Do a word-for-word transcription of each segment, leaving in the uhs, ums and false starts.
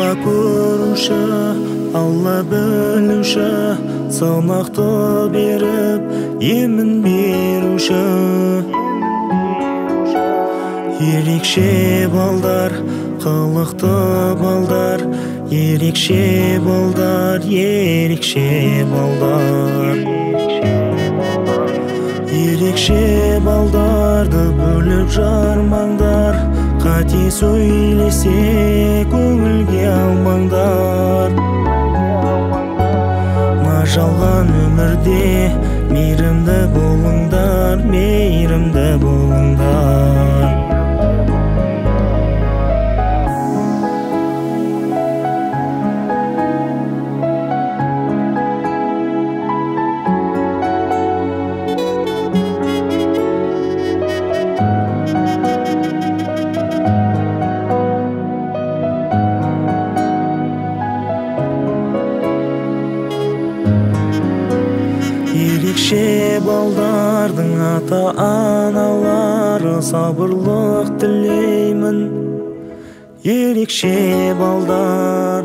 Алла көруші, Алла білуші, салмақты беріп, емін беруші. Ерекше балдар, қылықты балдар, ерекше балдар, ерекше балдар. Ерекше балдарды бөліп жармаңдар, қате сөйлесе көңілге алмаңдар. Жалған өмірде мейірімді болыңдар, мейірімді болыңдар. Ерекше балдардың ата-аналары сабырлық тілеймін. Ерекше балдар,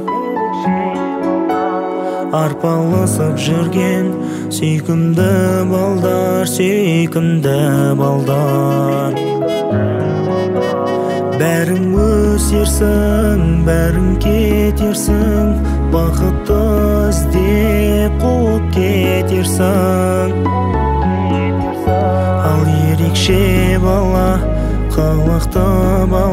арпалысып жүрген сүйкімді балдар, сүйкімді балдар. Бәрің өсерсің, бәрің кетерсің, бақытты іздеп қуып кетерсің. Ал ерекше бала, қылықты бала,